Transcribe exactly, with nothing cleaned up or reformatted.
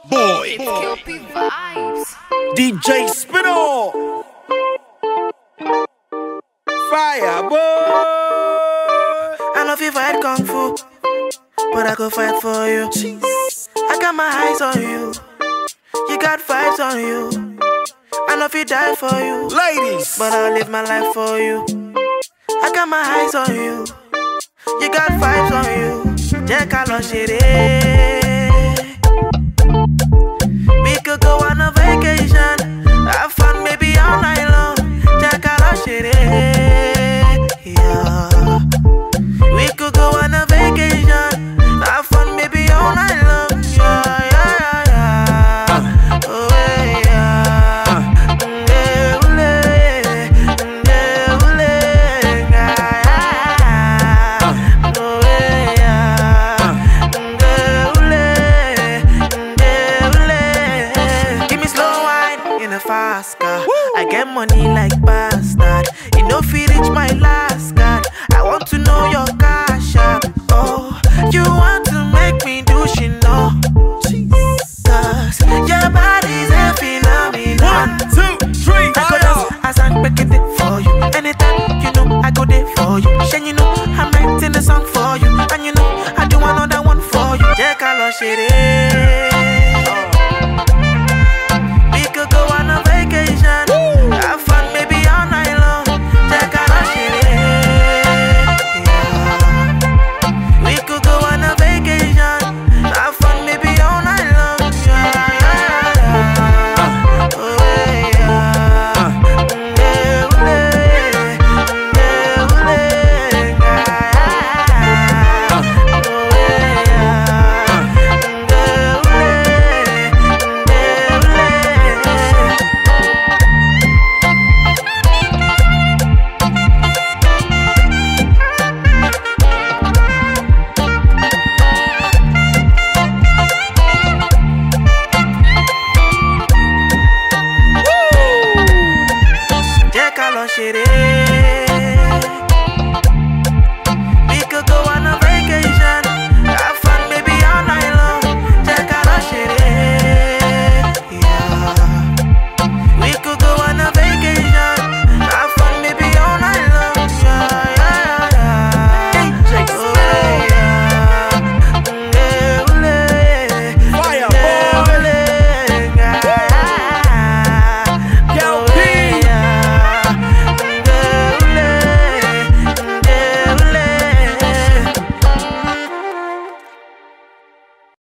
boy. K P vibes. D J Spino. Fire boy. I know if you fight kung fu, but I go fight for you. I got my eyes on you, you got vibes on you. I know if you die for you, Ladies, but I'll live my life for you. I got my eyes on you, you got vibes on you. Jẹ́ ká lọ ṣeré. We could go on a vacation,